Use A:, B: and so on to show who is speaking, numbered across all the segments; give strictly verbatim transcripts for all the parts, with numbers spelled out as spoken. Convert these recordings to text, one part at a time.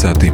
A: sati.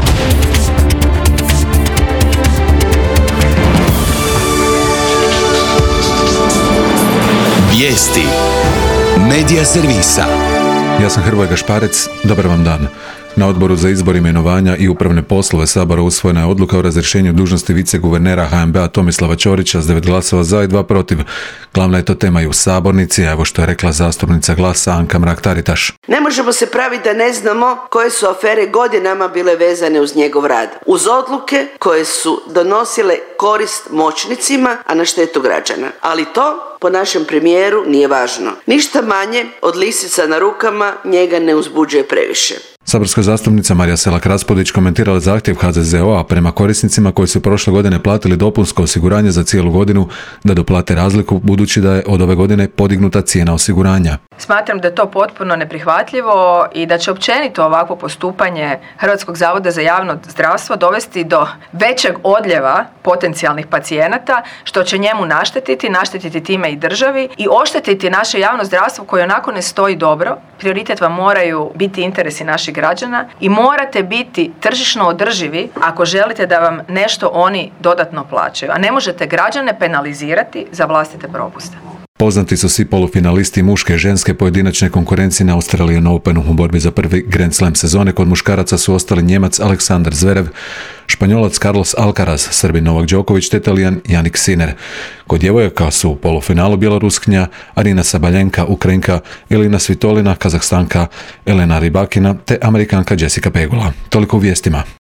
B: Vijesti Medija servisa.
A: Ja sam Hrvoje Gašparec, dobar vam dan. Na Odboru za izbor, imenovanja i upravne poslove Sabora usvojena je odluka o razrješenju dužnosti viceguvernera H N B-a Tomislava Ćorića s devet glasova za i dva protiv. Glavna je to tema i u sabornici, a evo što je rekla zastupnica Glasa Anka Mrak-Taritaš.
C: Ne možemo se praviti da ne znamo koje su afere godinama bile vezane uz njegov rad. Uz odluke koje su donosile korist moćnicima, a na štetu građana. Ali to po našem premijeru nije važno. Ništa manje od lisica na rukama njega ne uzbuđuje previše.
A: Saborska zastupnica Marija Selak-Raspudić komentirala zahtjev H Z Z O-a prema korisnicima koji su prošle godine platili dopunsko osiguranje za cijelu godinu da doplate razliku, budući da je od ove godine podignuta cijena osiguranja.
D: Smatram da je to potpuno neprihvatljivo i da će općenito ovakvo postupanje Hrvatskog zavoda za javno zdravstvo dovesti do većeg odljeva potencijalnih pacijenata, što će njemu naštetiti, naštetiti time i državi i oštetiti naše javno zdravstvo koje onako ne stoji dobro. Prioritet vam moraju biti interesi naših građana i morate biti tržišno održivi ako želite da vam nešto oni dodatno plaćaju, a ne možete građane penalizirati za vlastite propuste.
A: Poznati su svi polufinalisti muške i ženske pojedinačne konkurencije na Australian Openu. U borbi za prvi Grand Slam sezone kod muškaraca su ostali Njemac Aleksandar Zverev, Španjolac Carlos Alcaraz, Srbin Novak Đoković te Talijan Jannik Sinner. Kod djevojaka su u polufinalu Bjeloruskinja Arina Sabaljenka, Ukrajinka, Elina Svitolina, Kazahstanka Elena Rybakina te Amerikanka Jessica Pegula. Toliko u vijestima.